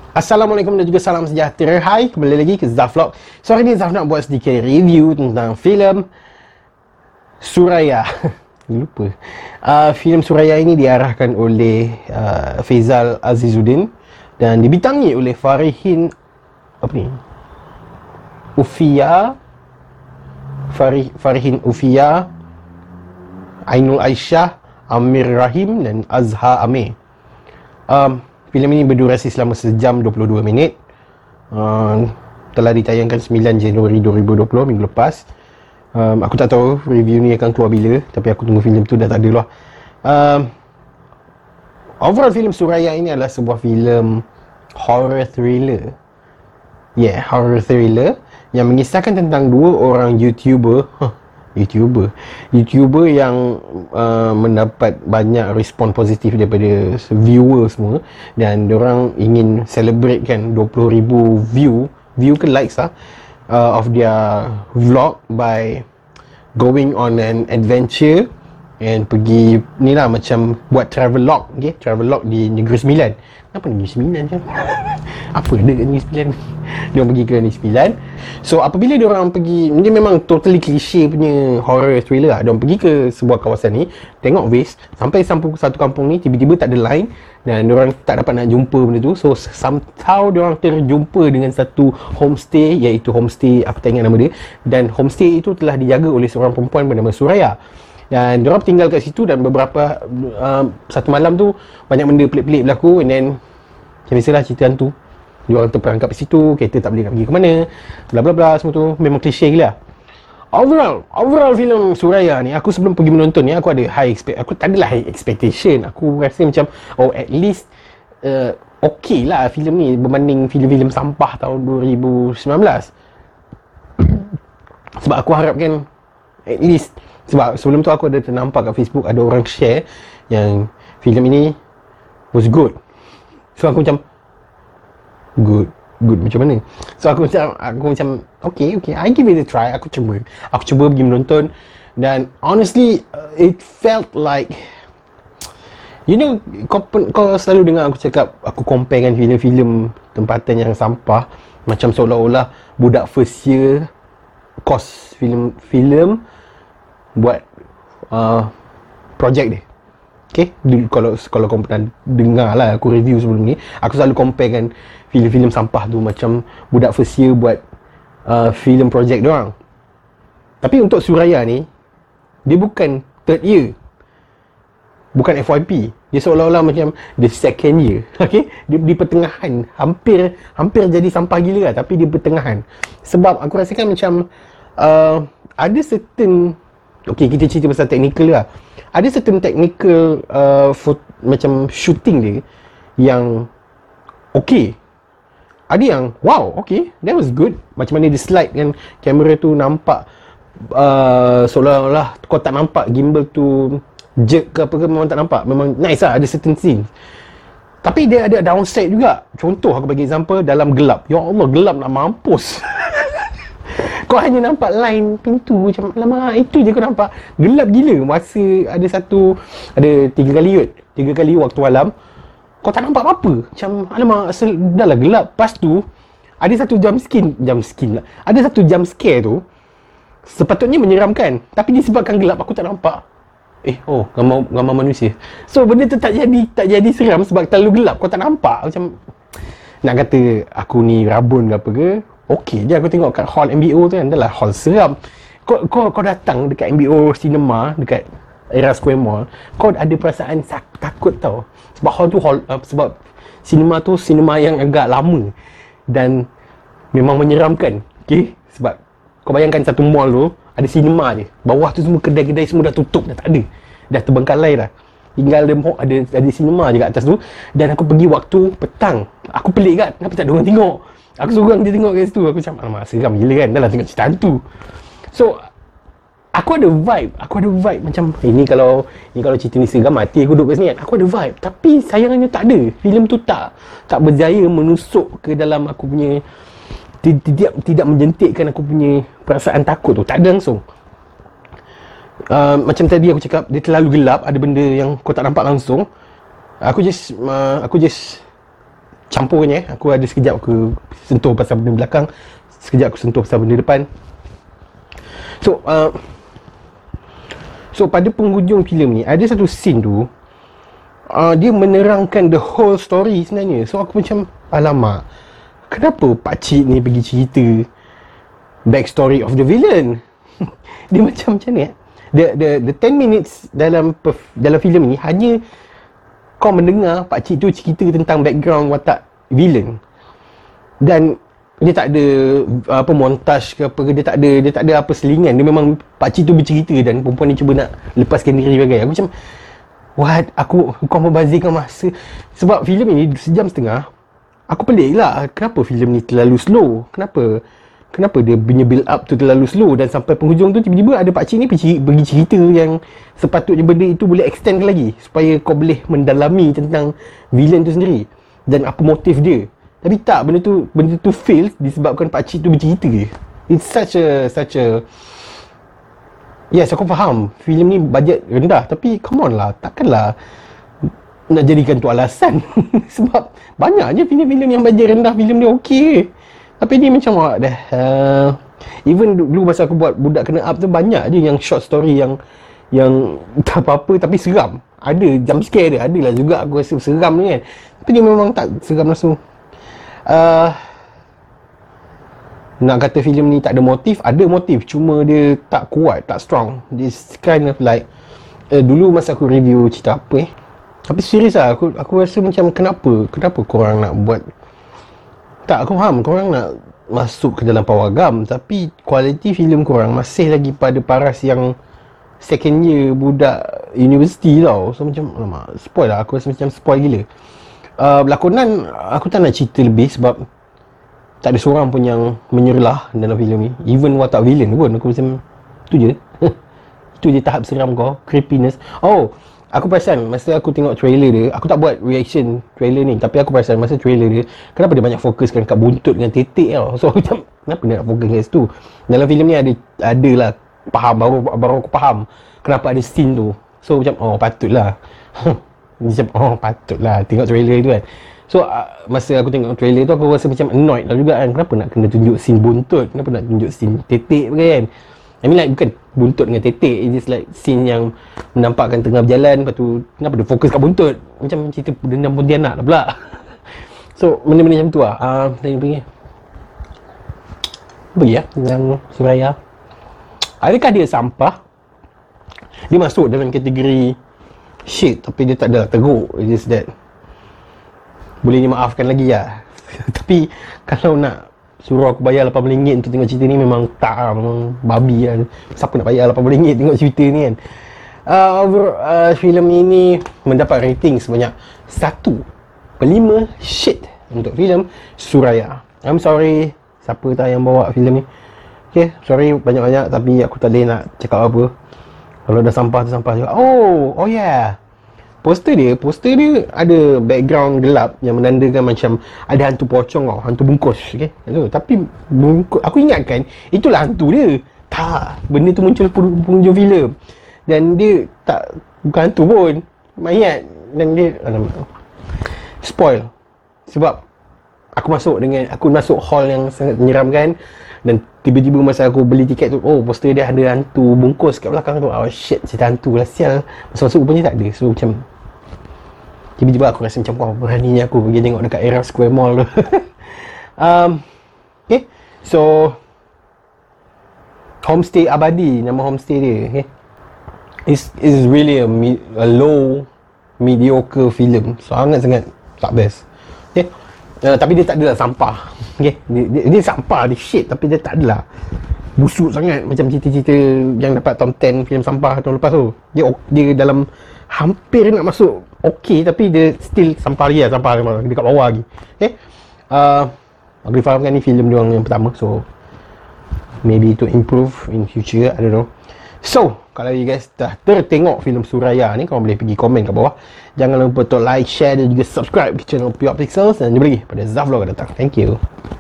Assalamualaikum dan juga salam sejahtera. Hai, kembali lagi ke Zaf Vlog. So hari ni Zaf nak buat sedikit review tentang filem Suraya. Lupa. Filem Suraya ini diarahkan oleh Faizal Azizuddin dan dibintangi oleh Farihin Farihin Ufia, Ainul Aisyah, Amir Rahim dan Azhar Amir. Filem ini berdurasi selama sejam 22 minit. Telah ditayangkan 9 Januari 2020, minggu lepas. Aku tak tahu review ni akan keluar bila, tapi aku tunggu filem tu dah tak ada lah. Overall filem Suraya ini adalah sebuah filem horror thriller. Horror thriller yang mengisahkan tentang dua orang YouTuber yang mendapat banyak respon positif daripada viewer semua, dan diorang ingin celebrate kan 20,000 view ke likes of their vlog by going on an adventure and pergi ni lah, macam buat travelog, travelog di Negeri Sembilan. Kenapa Negeri Sembilan je? Apa ada kat Negeri Sembilan? Dia pergi ke Negeri Sembilan. So apabila dia orang pergi, dia memang totally cliche punya horror thriller lah. Dia orang pergi ke sebuah kawasan ni, tengok waste, sampai satu kampung ni tiba-tiba tak ada line dan dia orang tak dapat nak jumpa benda tu. So somehow dia orang terjumpa dengan satu homestay, iaitu homestay, aku tak ingat nama dia, dan homestay itu telah dijaga oleh seorang perempuan bernama Suraya. Dan diorang tinggal kat situ, dan beberapa satu malam tu banyak benda pelik-pelik berlaku, and then macam biasalah cerita hantu. Diorang terperangkap kat situ, kereta tak boleh nak pergi ke mana, bla bla bla, semua tu memang klise gila. Overall filem Suraya ni, aku sebelum pergi menonton ni, aku tak adalah high expectation. Aku rasa macam at least okey lah filem ni berbanding filem-filem sampah tahun 2019. Sebab aku harapkan at least, sebab sebelum tu aku ada ternampak kat Facebook ada orang share yang filem ini was good. So aku macam good macam mana? So aku macam okay, I give it a try. Aku cuba pergi menonton, dan honestly it felt like, you know, kau selalu dengar aku cakap, aku comparekan filem-filem tempatan yang sampah macam seolah-olah budak first year course filem buat projek dia. Okay, kalau kau pernah dengar lah aku review sebelum ni, aku selalu comparekan filem-filem sampah tu macam budak first year buat filem projek diorang. Tapi untuk Suraya ni, dia bukan third year, bukan FYP, dia seolah-olah macam the second year. Okay, dia di pertengahan, hampir jadi sampah gila lah, tapi di pertengahan. Sebab aku rasakan macam ada certain, okay, kita cerita pasal technical lah. Ada certain technical macam shooting dia yang okay. Ada yang wow, okay, that was good. Macam mana dia slide kan, kamera tu nampak seolah-olah kau tak nampak gimbal tu jerk ke apa ke, memang tak nampak. Memang nice lah, ada certain scene. Tapi dia ada downside juga. Contoh aku bagi example, dalam gelap. Ya Allah, gelap nak mampus. Kau hanya nampak line pintu, macam lama itu je kau nampak. Gelap gila. Masa ada 3 kali waktu malam, kau tak nampak apa-apa. Macam alamak, dah lah gelap. Lepas tu ada satu jump scare lah. Ada satu jump scare tu sepatutnya menyeramkan, tapi disebabkan gelap aku tak nampak. Gambar manusia. So benda tu tak jadi seram sebab terlalu gelap, kau tak nampak. Macam nak kata aku ni rabun ke apa ke, okey je aku tengok kat hall MBO tu kan, adalah hall seram. Kau datang dekat MBO Cinema dekat Era Square Mall, kau ada perasaan takut tau. Sebab hall tu sebab cinema tu cinema yang agak lama dan memang menyeramkan. Okey, sebab kau bayangkan satu mall tu ada cinema je, bawah tu semua kedai-kedai semua dah tutup, dah tak ada, dah terbengkalai dah. Tinggal ada cinema je kat atas tu. Dan aku pergi waktu petang. Aku pelik kan, kenapa tak ada orang tengok. Aku suruh orang dia tengok kat situ. Aku macam alamak, seram gila kan, dah lah tengok cerita hantu. So aku ada vibe macam ini kalau cerita ni seram, mati aku duduk kat sini kan. Aku ada vibe, tapi sayangnya tak ada. Filem tu tak berjaya menusuk ke dalam aku punya, tidak menjentikkan aku punya perasaan takut tu. Tak ada langsung. Macam tadi aku cakap, dia terlalu gelap, ada benda yang kau tak nampak langsung. Aku just campurnya. Aku ada sekejap aku sentuh pasal benda belakang, sekejap aku sentuh pasal benda depan. So pada penghujung filem ni ada satu scene tu, dia menerangkan the whole story sebenarnya. So aku macam, alamak, kenapa pakcik ni pergi cerita backstory of the villain? Dia macam ni the 10 minutes dalam filem ni hanya kau mendengar pakcik tu cerita tentang background watak villain. Dan dia tak ada apa montage ke apa ke, dia tak ada apa selingan. Dia memang pakcik tu bercerita dan perempuan ni cuba nak lepaskan diri bagai. Aku macam, what? Kau membazirkan masa. Sebab filem ni 1.5 jam. Aku pelik lah, kenapa filem ni terlalu slow? Kenapa dia punya build up tu terlalu slow, dan sampai penghujung tu tiba-tiba ada pakcik ni pergi cerita yang sepatutnya benda itu boleh extend lagi supaya kau boleh mendalami tentang villain tu sendiri dan apa motif dia. Tapi tak, benda tu fail disebabkan pakcik tu bercerita. It's such a yes, aku faham filem ni bajet rendah, tapi come on lah, takkanlah nak jadikan tu alasan. Sebab banyaknya filem-filem yang bajet rendah, filem dia okey. Tapi ni macam dah even dulu masa aku buat Budak Kena Up tu, banyak je yang short story yang tak apa-apa tapi seram. Ada jump scare dia, adalah juga aku rasa seram ni kan. Tapi dia memang tak seram langsung. Nak kata filem ni tak ada motif, ada motif, cuma dia tak kuat, tak strong. This kind of like dulu masa aku review cerita apa tapi serius lah, aku rasa macam kenapa korang nak buat. Tak, aku faham korang nak masuk ke dalam pawagam, tapi kualiti filem korang masih lagi pada paras yang second year budak universiti tau. So macam, alamak, spoil lah, aku rasa macam spoil gila. Lakonan aku tak nak cerita lebih sebab tak ada seorang pun yang menyerlah dalam filem ni. Even watak villain pun aku macam, tu je. Itu je tahap seram kau, creepiness. Oh, aku perasan masa aku tengok trailer dia, aku tak buat reaction trailer ni, tapi aku perasan masa trailer dia, kenapa dia banyak fokuskan kat buntut dengan tetek tau. So macam, kenapa dia nak fokus kat situ? Dalam filem ni ada lah, faham, baru aku faham kenapa ada scene tu. So macam, oh patutlah. Macam, oh patutlah tengok trailer tu kan. So masa aku tengok trailer tu, aku rasa macam annoyed lah juga kan. Kenapa nak kena tunjuk scene buntut? Kenapa nak tunjuk scene tetek kan? I mean like, bukan buntut dengan tetek, it's just like scene yang menampakkan tengah berjalan, lepas tu kenapa dia fokus kat buntut? Macam cerita dendam Pontianak lah pula. So benda-benda macam tu lah. Tanya pergi ya tentang Suraya. Adakah dia sampah? Dia masuk dalam kategori shit, tapi dia tak ada teruk. It's just that boleh dimaafkan lagi lah. Tapi kalau nak suruh aku bayar RM80 untuk tengok cerita ni, memang tak lah, memang babi lah. Siapa nak bayar RM80 tengok cerita ni kan. Filem ini mendapat rating sebanyak 1/5 shit untuk filem Suraya. I'm sorry siapa tak yang bawa filem ni. Okay, sorry banyak-banyak, tapi aku tak boleh nak cakap apa. Kalau dah sampah tu sampah juga. Oh yeah, Poster dia ada background gelap yang menandakan macam ada hantu pocong tau, hantu bungkus, okey. Tapi bungkus, aku ingatkan itulah hantu dia. Tak, benda tu muncul penghujung filem. Dan dia bukan hantu pun, mayat. Dan dia spoil. Sebab aku masuk hall yang sangat menyeramkan, dan tiba-tiba masa aku beli tiket tu, oh poster dia ada hantu bungkus kat belakang tu. Oh shit, cerita hantu lah, sial. Masa masuk rupanya tak ada. So macam tiba-tiba aku rasa macam, wah beraninya aku pergi tengok dekat Era Square Mall tu. Okay, so Homestay Abadi, nama homestay dia, okay. Is really a low mediocre film, sangat-sangat tak best. Okay, tapi dia tak adalah sampah. Okay, dia sampah, dia shit, tapi dia tak adalah busuk sangat macam cerita-cerita yang dapat top 10 filem sampah tahun lepas tu. Dia dalam hampir nak masuk okey, tapi dia still sampah lagi lah, sampah dekat bawah lagi. Okay, aku fahamkan ni filem dia yang pertama, so maybe to improve in future, I don't know. So kalau you guys dah tertengok filem Suraya ni, korang boleh pergi komen kat bawah. Jangan lupa untuk like, share dan juga subscribe ke channel Pure Pixels, dan jumpa lagi pada Zaf Vlog akan datang. Thank you.